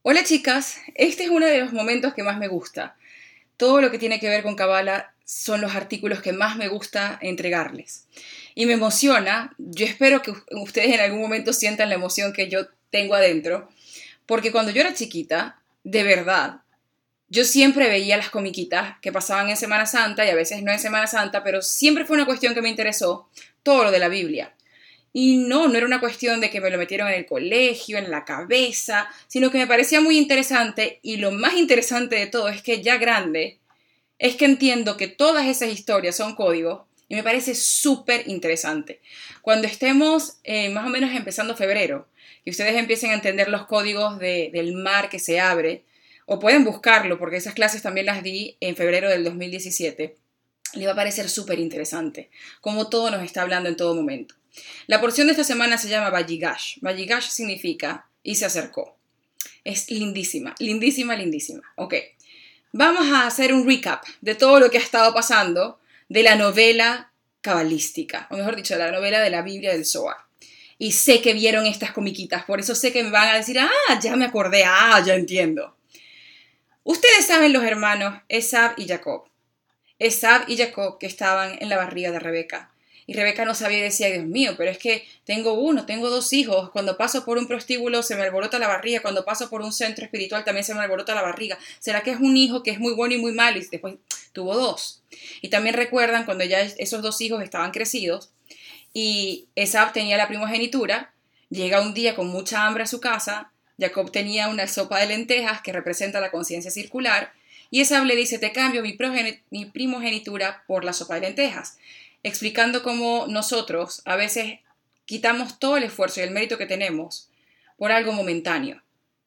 Hola chicas, este es uno de los momentos que más me gusta. Todo lo que tiene que ver con Kabbalah son los artículos que más me gusta entregarles. Y me emociona, yo espero que ustedes en algún momento sientan la emoción que yo tengo adentro, porque cuando yo era chiquita, de verdad, yo siempre veía las comiquitas que pasaban en Semana Santa y a veces no en Semana Santa, pero siempre fue una cuestión que me interesó, todo lo de la Biblia. Y no era una cuestión de que me lo metieron en el colegio, en la cabeza, sino que me parecía muy interesante y lo más interesante de todo es que ya grande, es que entiendo que todas esas historias son códigos y me parece súper interesante. Cuando estemos más o menos empezando febrero y ustedes empiecen a entender los códigos del mar que se abre, o pueden buscarlo porque esas clases también las di en febrero del 2017, les va a parecer súper interesante, como todo nos está hablando en todo momento. La porción de esta semana se llama Vayigash. Vayigash significa y se acercó. Es lindísima, lindísima, lindísima. Ok, vamos a hacer un recap de todo lo que ha estado pasando de la novela cabalística, o mejor dicho, de la novela de la Biblia del Zohar. Y sé que vieron estas comiquitas, por eso sé que me van a decir, ya me acordé, ya entiendo. Ustedes saben los hermanos Esab y Jacob. Esab y Jacob que estaban en la barriga de Rebeca. Y Rebeca no sabía y decía, Dios mío, pero es que tengo dos hijos. Cuando paso por un prostíbulo se me alborota la barriga. Cuando paso por un centro espiritual también se me alborota la barriga. ¿Será que es un hijo que es muy bueno y muy malo? Y después tuvo dos. Y también recuerdan cuando ya esos dos hijos estaban crecidos y Esab tenía la primogenitura, llega un día con mucha hambre a su casa, Jacob tenía una sopa de lentejas que representa la conciencia circular, y Esab le dice, te cambio mi primogenitura por la sopa de lentejas, explicando cómo nosotros a veces quitamos todo el esfuerzo y el mérito que tenemos por algo momentáneo.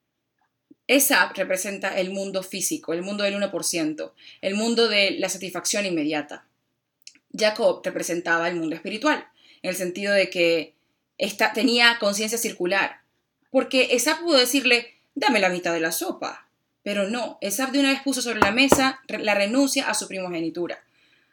Esab representa el mundo físico, el mundo del 1%, el mundo de la satisfacción inmediata. Jacob representaba el mundo espiritual, en el sentido de que tenía conciencia circular, porque Esab pudo decirle, dame la mitad de la sopa, pero no, Esab de una vez puso sobre la mesa la renuncia a su primogenitura.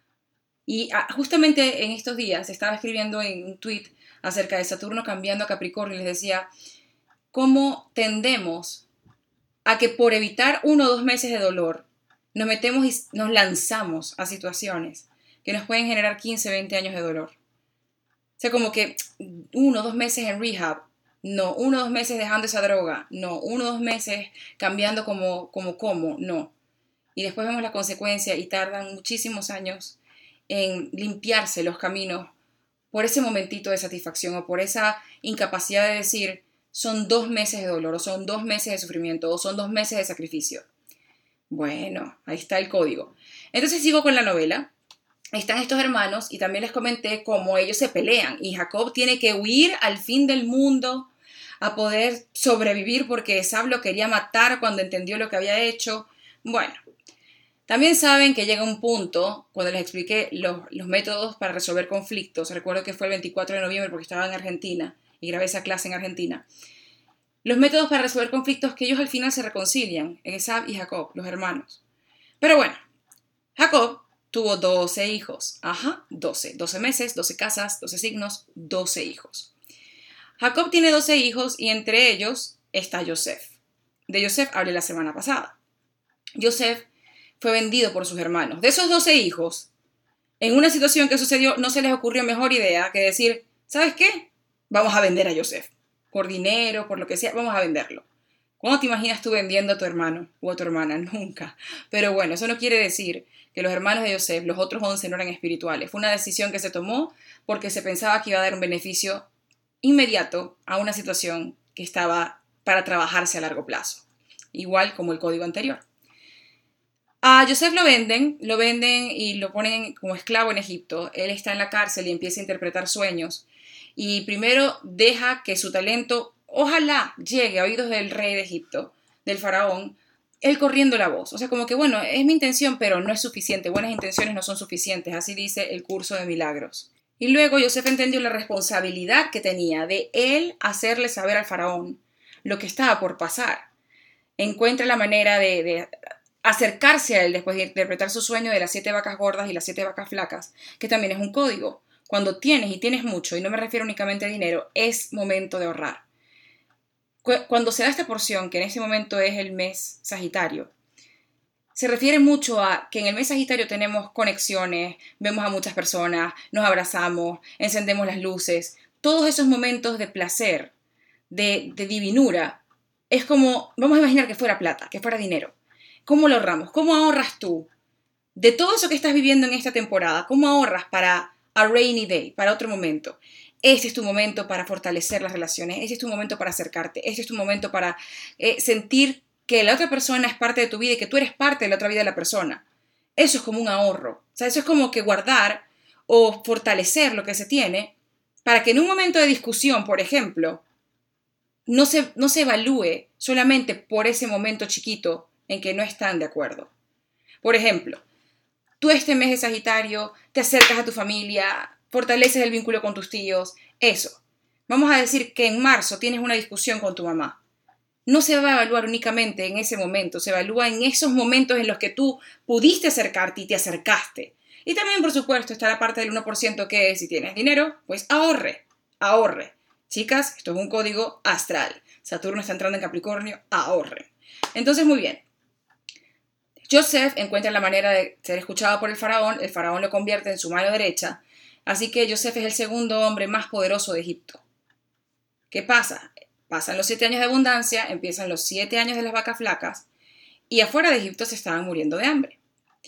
Y justamente en estos días estaba escribiendo en un tweet acerca de Saturno cambiando a Capricornio y les decía, ¿cómo tendemos a que por evitar 1 o 2 meses de dolor nos metemos y nos lanzamos a situaciones que nos pueden generar 15, 20 años de dolor? O sea, como que 1 o 2 meses en rehab, no, 1 o 2 meses dejando esa droga, no, 1 o 2 meses cambiando como, no. Y después vemos la consecuencia y tardan muchísimos años en limpiarse los caminos por ese momentito de satisfacción o por esa incapacidad de decir, son 2 meses de dolor, o son 2 meses de sufrimiento, o son 2 meses de sacrificio. Bueno, ahí está el código. Entonces sigo con la novela. Están estos hermanos y también les comenté cómo ellos se pelean y Jacob tiene que huir al fin del mundo a poder sobrevivir porque Esab lo quería matar cuando entendió lo que había hecho. Bueno, también saben que llega un punto, cuando les expliqué los métodos para resolver conflictos, recuerdo que fue el 24 de noviembre porque estaba en Argentina y grabé esa clase en Argentina, los métodos para resolver conflictos que ellos al final se reconcilian, Esab y Jacob, los hermanos. Pero bueno, Jacob tuvo 12 hijos. 12 meses, 12 casas, 12 signos, 12 hijos. Jacob tiene 12 hijos y entre ellos está Yosef. De Yosef hablé la semana pasada. Yosef fue vendido por sus hermanos. De esos 12 hijos, en una situación que sucedió, no se les ocurrió mejor idea que decir, ¿sabes qué? Vamos a vender a Yosef. Por dinero, por lo que sea, vamos a venderlo. ¿Cuándo te imaginas tú vendiendo a tu hermano o a tu hermana? Nunca. Pero bueno, eso no quiere decir que los hermanos de Yosef, los otros 11, no eran espirituales. Fue una decisión que se tomó porque se pensaba que iba a dar un beneficio inmediato a una situación que estaba para trabajarse a largo plazo. Igual como el código anterior. A Yosef lo venden y lo ponen como esclavo en Egipto. Él está en la cárcel y empieza a interpretar sueños. Y primero deja que su talento, ojalá llegue a oídos del rey de Egipto, del faraón, él corriendo la voz. O sea, como que bueno, es mi intención, pero no es suficiente. Buenas intenciones no son suficientes. Así dice el curso de milagros. Y luego Yosef entendió la responsabilidad que tenía de él hacerle saber al faraón lo que estaba por pasar. Encuentra la manera de acercarse a él después de interpretar su sueño de las 7 vacas gordas y las 7 vacas flacas, que también es un código. Cuando tienes y tienes mucho, y no me refiero únicamente a dinero, es momento de ahorrar. Cuando se da esta porción, que en este momento es el mes Sagitario, se refiere mucho a que en el mes Sagitario tenemos conexiones, vemos a muchas personas, nos abrazamos, encendemos las luces. Todos esos momentos de placer, de divinura, es como, vamos a imaginar que fuera plata, que fuera dinero. ¿Cómo lo ahorramos? ¿Cómo ahorras tú de todo eso que estás viviendo en esta temporada? ¿Cómo ahorras para a rainy day, para otro momento? Este es tu momento para fortalecer las relaciones, este es tu momento para acercarte, este es tu momento para sentir que la otra persona es parte de tu vida y que tú eres parte de la otra vida de la persona. Eso es como un ahorro. O sea, eso es como que guardar o fortalecer lo que se tiene para que en un momento de discusión, por ejemplo, no se evalúe solamente por ese momento chiquito en que no están de acuerdo. Por ejemplo, tú este mes de Sagitario te acercas a tu familia, fortaleces el vínculo con tus tíos, eso. Vamos a decir que en marzo tienes una discusión con tu mamá. No se va a evaluar únicamente en ese momento, se evalúa en esos momentos en los que tú pudiste acercarte y te acercaste. Y también, por supuesto, está la parte del 1% que es, si tienes dinero, pues ahorre, ahorre. Chicas, esto es un código astral. Saturno está entrando en Capricornio, ahorre. Entonces, muy bien. Joseph encuentra la manera de ser escuchado por el faraón lo convierte en su mano derecha, así que Joseph es el segundo hombre más poderoso de Egipto. ¿Qué pasa? Pasan los 7 años de abundancia, empiezan los 7 años de las vacas flacas y afuera de Egipto se estaban muriendo de hambre.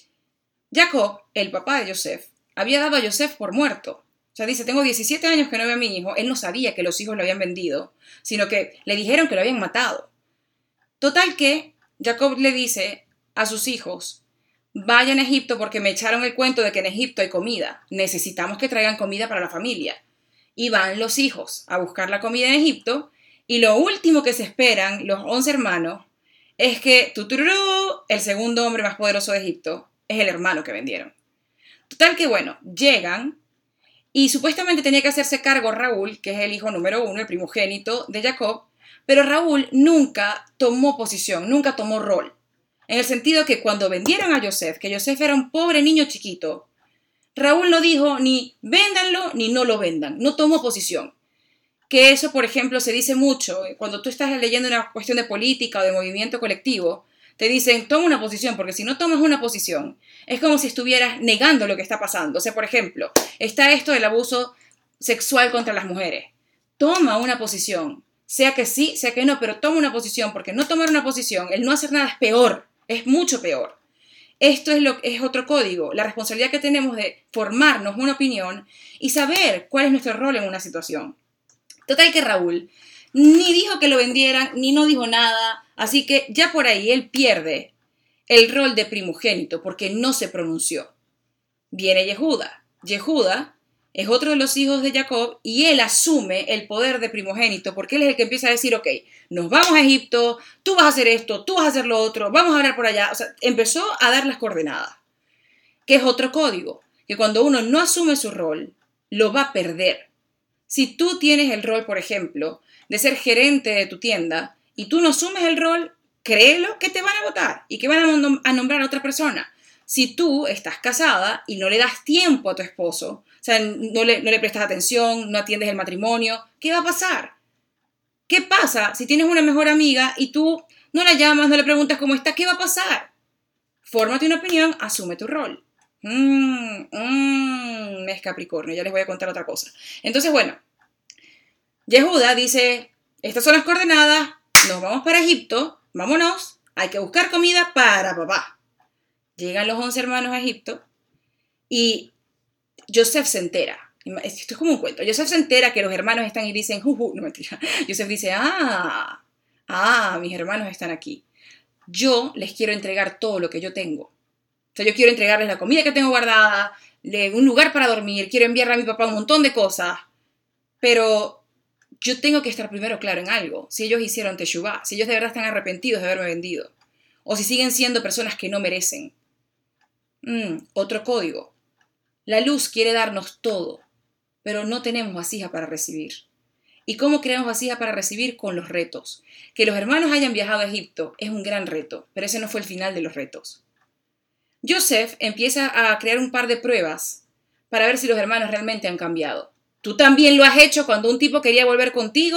Jacob, el papá de Joseph, había dado a Joseph por muerto. O sea, dice, tengo 17 años que no veo a mi hijo. Él no sabía que los hijos lo habían vendido, sino que le dijeron que lo habían matado. Total que Jacob le dice a sus hijos, vayan a Egipto porque me echaron el cuento de que en Egipto hay comida. Necesitamos que traigan comida para la familia. Y van los hijos a buscar la comida en Egipto. Y lo último que se esperan los 11 hermanos es que el segundo hombre más poderoso de Egipto es el hermano que vendieron. Total que bueno, llegan y supuestamente tenía que hacerse cargo Raúl, que es el hijo número 1, el primogénito de Jacob, pero Raúl nunca tomó posición, nunca tomó rol. En el sentido que cuando vendieron a Joseph, que Joseph era un pobre niño chiquito, Raúl no dijo ni véndanlo ni no lo vendan, no tomó posición. Que eso, por ejemplo, se dice mucho. Cuando tú estás leyendo una cuestión de política o de movimiento colectivo, te dicen, toma una posición, porque si no tomas una posición, es como si estuvieras negando lo que está pasando. O sea, por ejemplo, está esto del abuso sexual contra las mujeres. Toma una posición, sea que sí, sea que no, pero toma una posición, porque no tomar una posición, el no hacer nada es peor, es mucho peor. Esto es otro código, la responsabilidad que tenemos de formarnos una opinión y saber cuál es nuestro rol en una situación. Total que Raúl ni dijo que lo vendieran, ni no dijo nada, así que ya por ahí él pierde el rol de primogénito porque no se pronunció. Viene Yehuda. Yehuda es otro de los hijos de Jacob y él asume el poder de primogénito porque él es el que empieza a decir, ok, nos vamos a Egipto, tú vas a hacer esto, tú vas a hacer lo otro, vamos a hablar por allá. O sea, empezó a dar las coordenadas, que es otro código, que cuando uno no asume su rol, lo va a perder. Si tú tienes el rol, por ejemplo, de ser gerente de tu tienda y tú no asumes el rol, créelo que te van a votar y que van a nombrar a otra persona. Si tú estás casada y no le das tiempo a tu esposo, o sea, no le prestas atención, no atiendes el matrimonio, ¿qué va a pasar? ¿Qué pasa si tienes una mejor amiga y tú no la llamas, no le preguntas cómo está? ¿Qué va a pasar? Fórmate una opinión, asume tu rol. Es Capricornio, ya les voy a contar otra cosa. Entonces, bueno, Yehuda dice, estas son las coordenadas, nos vamos para Egipto, vámonos, hay que buscar comida para papá. Llegan los 11 hermanos a Egipto y Joseph se entera. Esto es como un cuento. Joseph se entera que los hermanos están y dicen, no mentira. Joseph dice, mis hermanos están aquí. Yo les quiero entregar todo lo que yo tengo. O sea, yo quiero entregarles la comida que tengo guardada, un lugar para dormir, quiero enviarle a mi papá un montón de cosas, pero yo tengo que estar primero claro en algo. Si ellos hicieron teshuvá, si ellos de verdad están arrepentidos de haberme vendido, o si siguen siendo personas que no merecen. Otro código. La luz quiere darnos todo, pero no tenemos vasija para recibir. ¿Y cómo creamos vasija para recibir? Con los retos. Que los hermanos hayan viajado a Egipto es un gran reto, pero ese no fue el final de los retos. Joseph empieza a crear un par de pruebas para ver si los hermanos realmente han cambiado. Tú también lo has hecho cuando un tipo quería volver contigo,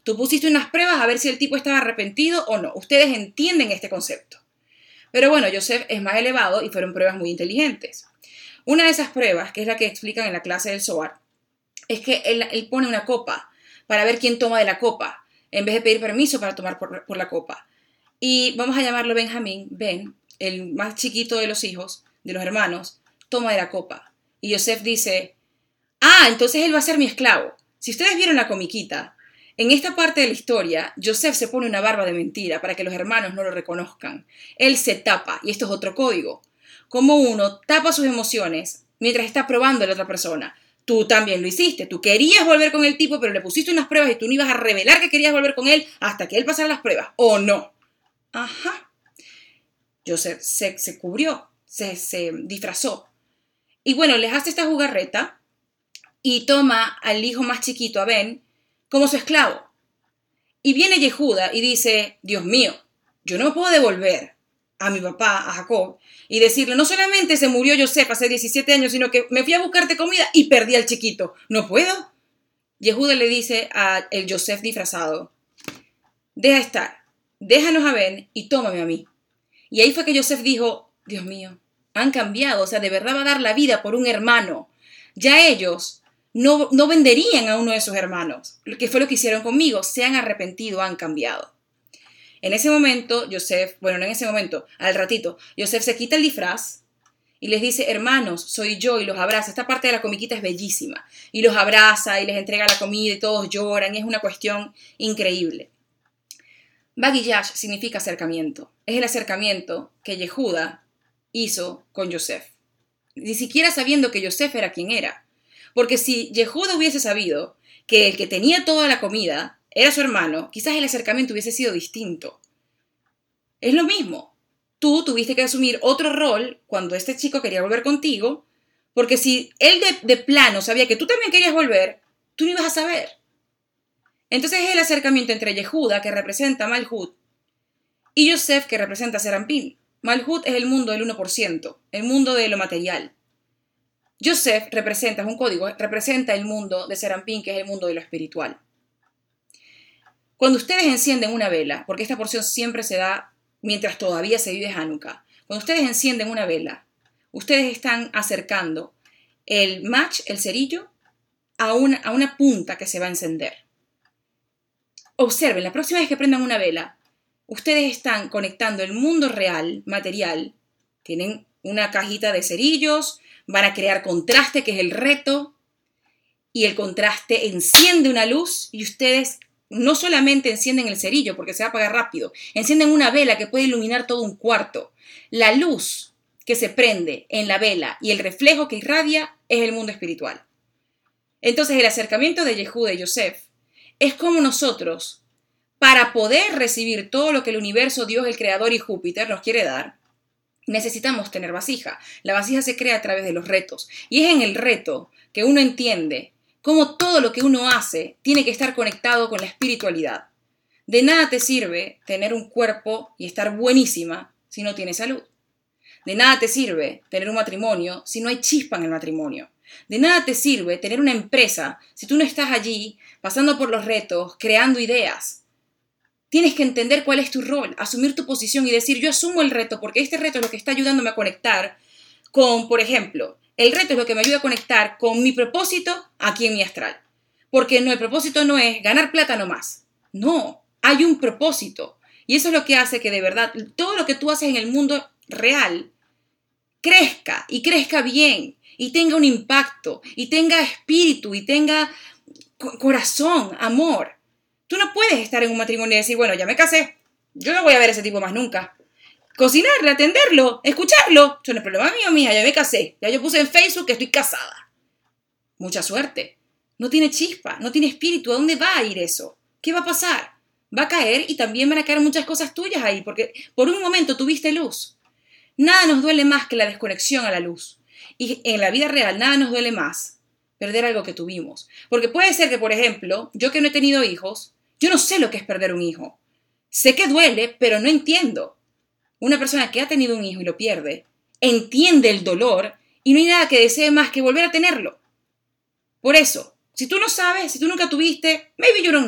Tú pusiste unas pruebas a ver si el tipo estaba arrepentido o no. Ustedes entienden este concepto. Pero bueno, Joseph es más elevado y fueron pruebas muy inteligentes. Una de esas pruebas, que es la que explican en la clase del Zohar, es que él pone una copa para ver quién toma de la copa, en vez de pedir permiso para tomar por la copa. Y vamos a llamarlo Benjamín, Ben, el más chiquito de los hijos, de los hermanos, toma de la copa. Y Joseph dice, entonces él va a ser mi esclavo. Si ustedes vieron la comiquita, en esta parte de la historia, Joseph se pone una barba de mentira para que los hermanos no lo reconozcan. Él se tapa, y esto es otro código. Como uno tapa sus emociones mientras está probando a la otra persona. Tú también lo hiciste. Tú querías volver con el tipo, pero le pusiste unas pruebas y tú no ibas a revelar que querías volver con él hasta que él pasara las pruebas. ¿O no? Ajá. Joseph se cubrió, se disfrazó. Y bueno, les hace esta jugarreta y toma al hijo más chiquito, a Ben, como su esclavo. Y viene Yehuda y dice, Dios mío, yo no me puedo devolver a mi papá, a Jacob, y decirle, no solamente se murió Joseph hace 17 años, sino que me fui a buscarte comida y perdí al chiquito. ¿No puedo? Yehuda le dice a el Joseph disfrazado, deja estar, déjanos a Ben y tómame a mí. Y ahí fue que Joseph dijo, Dios mío, han cambiado, o sea, de verdad va a dar la vida por un hermano. Ya ellos no venderían a uno de sus hermanos, que fue lo que hicieron conmigo, se han arrepentido, han cambiado. En ese momento, al ratito, Joseph se quita el disfraz y les dice, hermanos, soy yo, y los abraza. Esta parte de la comiquita es bellísima. Y los abraza y les entrega la comida y todos lloran, y es una cuestión increíble. Bagiyash significa acercamiento. Es el acercamiento que Yehuda hizo con Joseph. Ni siquiera sabiendo que Joseph era quien era. Porque si Yehuda hubiese sabido que el que tenía toda la comida era su hermano, quizás el acercamiento hubiese sido distinto. Es lo mismo. Tú tuviste que asumir otro rol cuando este chico quería volver contigo, porque si él de plano sabía que tú también querías volver, tú no ibas a saber. Entonces es el acercamiento entre Yehuda, que representa Malhut, y Joseph, que representa Serampín. Malhut es el mundo del 1%, el mundo de lo material. Joseph representa, es un código, representa el mundo de Serampín, que es el mundo de lo espiritual. Cuando ustedes encienden una vela, porque esta porción siempre se da mientras todavía se vive Hanukkah, cuando ustedes encienden una vela, ustedes están acercando el match, el cerillo, a una punta que se va a encender. Observen, la próxima vez que prendan una vela, ustedes están conectando el mundo real, material, tienen una cajita de cerillos, van a crear contraste, que es el reto, y el contraste enciende una luz y ustedes no solamente encienden el cerillo porque se va a apagar rápido, encienden una vela que puede iluminar todo un cuarto. La luz que se prende en la vela y el reflejo que irradia es el mundo espiritual. Entonces el acercamiento de Yehuda y Joseph es como nosotros, para poder recibir todo lo que el universo, Dios, el Creador y Júpiter nos quiere dar, necesitamos tener vasija. La vasija se crea a través de los retos. Y es en el reto que uno entiende cómo todo lo que uno hace tiene que estar conectado con la espiritualidad. De nada te sirve tener un cuerpo y estar buenísima si no tienes salud. De nada te sirve tener un matrimonio si no hay chispa en el matrimonio. De nada te sirve tener una empresa si tú no estás allí pasando por los retos, creando ideas. Tienes que entender cuál es tu rol, asumir tu posición y decir, yo asumo el reto porque este reto es lo que está ayudándome a conectar con, por ejemplo, el reto es lo que me ayuda a conectar con mi propósito aquí en mi astral. Porque el propósito no es ganar plata nomás. No, hay un propósito. Y eso es lo que hace que de verdad todo lo que tú haces en el mundo real crezca y crezca bien y tenga un impacto y tenga espíritu y tenga corazón, amor. Tú no puedes estar en un matrimonio y decir, bueno, ya me casé, yo no voy a ver a ese tipo más nunca. Cocinarle, atenderlo, escucharlo. Eso no es problema mío, mija, ya me casé. Ya yo puse en Facebook que estoy casada. Mucha suerte. No tiene chispa, no tiene espíritu. ¿A dónde va a ir eso? ¿Qué va a pasar? Va a caer y también van a caer muchas cosas tuyas ahí, porque por un momento tuviste luz. Nada nos duele más que la desconexión a la luz. Y en la vida real nada nos duele más perder algo que tuvimos. Porque puede ser que, por ejemplo, yo que no he tenido hijos, yo no sé lo que es perder un hijo. Sé que duele, pero no entiendo. Una persona que ha tenido un hijo y lo pierde, entiende el dolor y no hay nada que desee más que volver a tenerlo. Por eso, si tú no sabes, si tú nunca tuviste, maybe you don't know.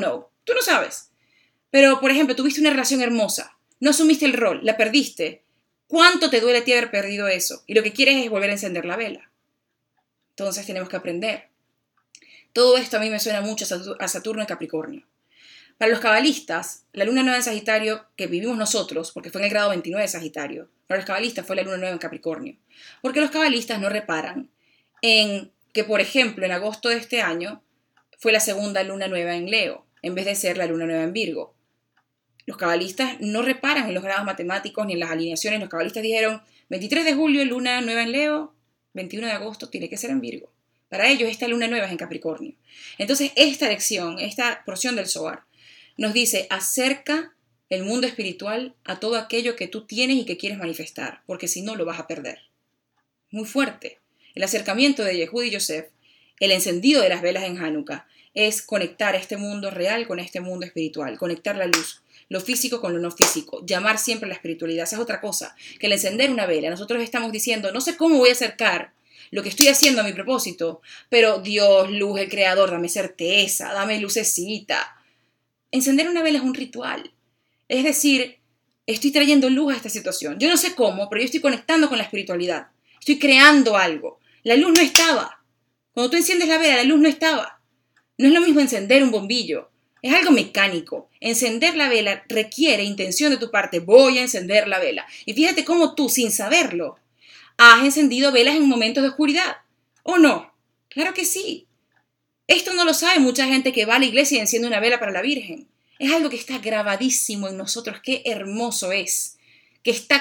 Tú no sabes. Pero, por ejemplo, tuviste una relación hermosa, no asumiste el rol, la perdiste. ¿Cuánto te duele a ti haber perdido eso? Y lo que quieres es volver a encender la vela. Entonces tenemos que aprender. Todo esto a mí me suena mucho a Saturno y Capricornio. Para los cabalistas, la luna nueva en Sagitario que vivimos nosotros, porque fue en el grado 29 de Sagitario, para los cabalistas fue la luna nueva en Capricornio. Porque los cabalistas no reparan en que, por ejemplo, en agosto de este año fue la segunda luna nueva en Leo, en vez de ser la luna nueva en Virgo. Los cabalistas no reparan en los grados matemáticos ni en las alineaciones. Los cabalistas dijeron 23 de julio luna nueva en Leo, 21 de agosto tiene que ser en Virgo. Para ellos esta luna nueva es en Capricornio. Entonces esta lección, esta porción del Zohar, nos dice acerca el mundo espiritual a todo aquello que tú tienes y que quieres manifestar, porque si no lo vas a perder. Muy fuerte. El acercamiento de Yehud y Yosef, el encendido de las velas en Hanukkah, es conectar este mundo real con este mundo espiritual, conectar la luz, lo físico con lo no físico, llamar siempre a la espiritualidad. Esa es otra cosa, que el encender una vela, nosotros estamos diciendo, no sé cómo voy a acercar lo que estoy haciendo a mi propósito, pero Dios, luz, el Creador, dame certeza, dame lucecita. Encender una vela es un ritual. Es decir, estoy trayendo luz a esta situación. Yo no sé cómo, pero yo estoy conectando con la espiritualidad. Estoy creando algo. La luz no estaba. Cuando tú enciendes la vela, la luz no estaba. No es lo mismo encender un bombillo. Es algo mecánico. Encender la vela requiere intención de tu parte. Voy a encender la vela. Y fíjate cómo tú, sin saberlo, has encendido velas en momentos de oscuridad. ¿O no? Claro que sí. Esto no lo sabe mucha gente que va a la iglesia y enciende una vela para la Virgen. Es algo que está grabadísimo en nosotros. Qué hermoso es. Que está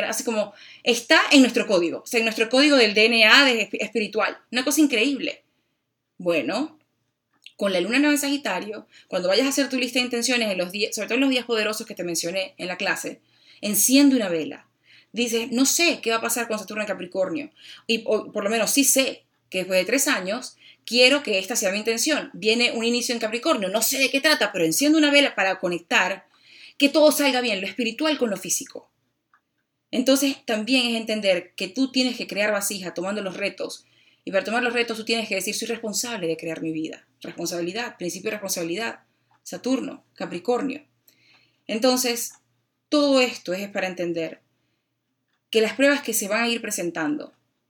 está en nuestro código. O sea, en nuestro código del DNA espiritual. Una cosa increíble. Bueno, con la luna nueva en Sagitario, cuando vayas a hacer tu lista de intenciones en los días, sobre todo en los días poderosos que te mencioné en la clase, enciende una vela. Dices, no sé qué va a pasar con Saturno en Capricornio. O por lo menos sí sé que después de 3 años quiero que esta sea mi intención. Viene un inicio en Capricornio, no sé de qué trata, pero enciendo una vela para conectar, que todo salga bien, lo espiritual con lo físico. Entonces también es entender que tú tienes que crear vasija tomando los retos. Y para tomar los retos tú tienes que decir, soy responsable de crear mi vida. Responsabilidad, principio de responsabilidad. Saturno, Capricornio. Entonces, todo esto es para entender que las pruebas que se van a ir presentando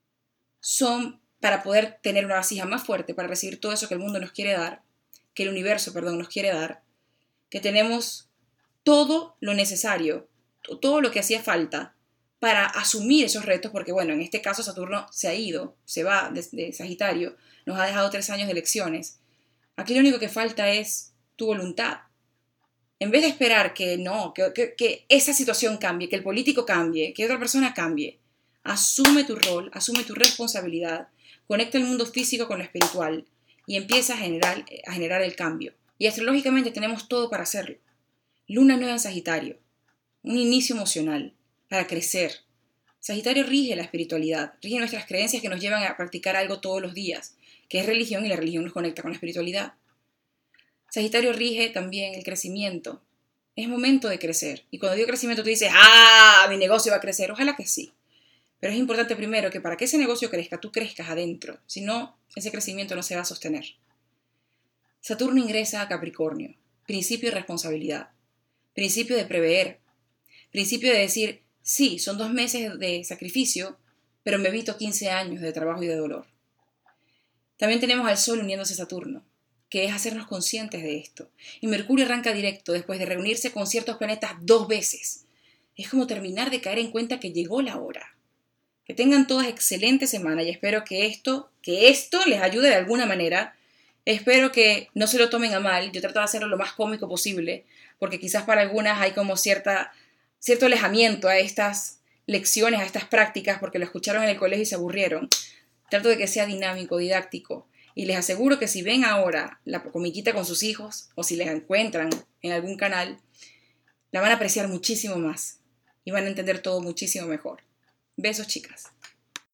son para poder tener una vasija más fuerte, para recibir todo eso que el mundo nos quiere dar, que el universo, nos quiere dar, que tenemos todo lo necesario, todo lo que hacía falta para asumir esos retos, porque bueno, en este caso Saturno se ha ido, se va de Sagitario, nos ha dejado 3 años de lecciones. Aquí lo único que falta es tu voluntad. En vez de esperar que esa situación cambie, que el político cambie, que otra persona cambie, asume tu rol, asume tu responsabilidad, conecta el mundo físico con lo espiritual y empieza a generar el cambio. Y astrológicamente tenemos todo para hacerlo. Luna nueva en Sagitario, un inicio emocional para crecer. Sagitario rige la espiritualidad, rige nuestras creencias que nos llevan a practicar algo todos los días, que es religión, y la religión nos conecta con la espiritualidad. Sagitario rige también el crecimiento. Es momento de crecer. Y cuando digo crecimiento tú dices, mi negocio va a crecer. Ojalá que sí. Pero es importante primero que para que ese negocio crezca, tú crezcas adentro. Si no, ese crecimiento no se va a sostener. Saturno ingresa a Capricornio. Principio de responsabilidad. Principio de prever. Principio de decir, sí, son 2 meses de sacrificio, pero me evito 15 años de trabajo y de dolor. También tenemos al Sol uniéndose a Saturno, que es hacernos conscientes de esto. Y Mercurio arranca directo después de reunirse con ciertos planetas 2 veces. Es como terminar de caer en cuenta que llegó la hora. Que tengan todas excelente semana y espero que esto les ayude de alguna manera. Espero que no se lo tomen a mal. Yo trato de hacerlo lo más cómico posible, porque quizás para algunas hay como cierto alejamiento a estas lecciones, a estas prácticas, porque lo escucharon en el colegio y se aburrieron. Trato de que sea dinámico, didáctico. Y les aseguro que si ven ahora la comiquita con sus hijos, o si les encuentran en algún canal, la van a apreciar muchísimo más. Y van a entender todo muchísimo mejor. Besos, chicas.